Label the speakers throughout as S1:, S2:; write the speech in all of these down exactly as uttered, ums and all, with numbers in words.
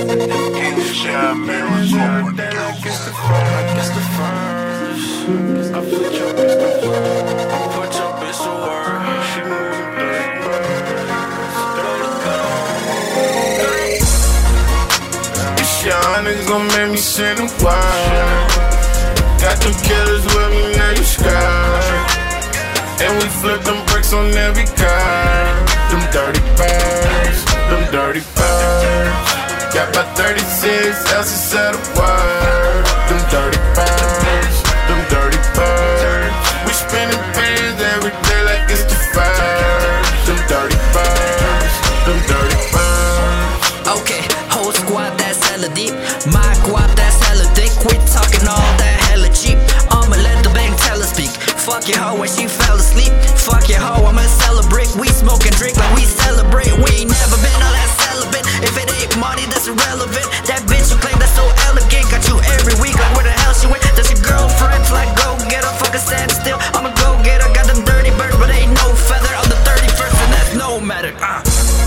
S1: Yeah, mirrors on my
S2: Against the first, against the first. I put your bitch to work. I put your bitch to work. She moving dirty birds.
S3: These young niggas gon' make me send a word. Got them killers with me, now you scared. And we flip them bricks on every car. Them dirty birds, them dirty birds. Got about thirty-six ounces of the word. Them dirty birds, them dirty birds. We spinning bands every day like it's the first. Them dirty birds, them dirty birds.
S4: Okay, whole squad that's hella deep. My squad that's hella thick. Quit talking all that hella cheap. I'ma let the bank teller speak. Fuck your hoe when she fell asleep. Fuck your hoe, I'ma sell a brick. We smoke and drink like we celebrate. We ain't never been all that celibate. If it ain't money, that's irrelevant. That bitch you claim that's so elegant. Got you every week, like where the hell she went? That's your girlfriend, like go get her. Fucking stand still, I'ma go get her. Got them dirty birds, but ain't no feather. I'm the thirty-first and that's no matter. uh.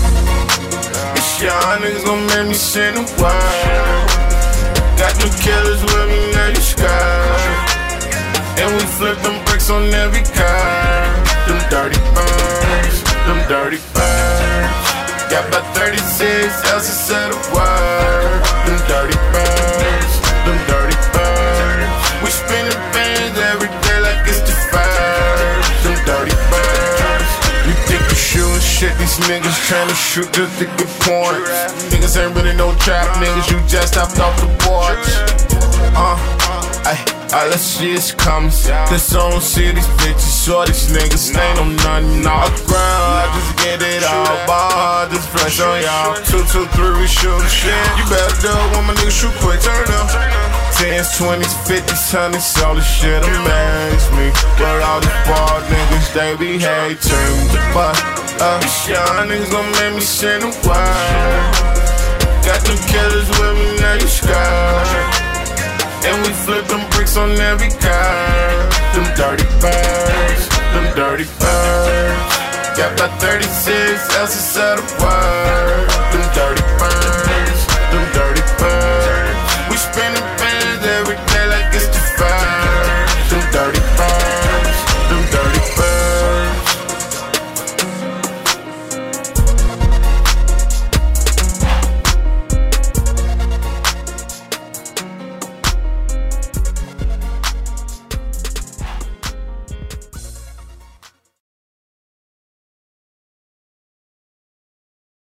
S3: These young niggas gon' make me send a word. Got them killers with me, now you scared. And we flip them bricks on every car. Them dirty birds, them dirty birds. Got about thirty-six ounces of the word. Them dirty birds, them dirty birds. We spinning bands every day like it's the first. Them dirty birds. You think you shootin' shit, these niggas tryna shoot just to get points. Niggas ain't really no trap niggas, you just hopped off the porch. Uh, ay, all that shit's coming. This on see these bitches, saw these niggas ain't on nothing off the ground. I just get it all, ball, just flex on y'all. Two, two, three, we shootin' shit. You better do it when my niggas shoot quick, turn up. Tens, twenties, fifties, hundreds, all this shit amaze me. But all these ball niggas, they be hating. But, uh, these young niggas gon' make me send a word. Got them killers with me, now you scared. And we flip them bricks on every car. Them dirty birds, them dirty birds. Got about thirty-six ounces of the word.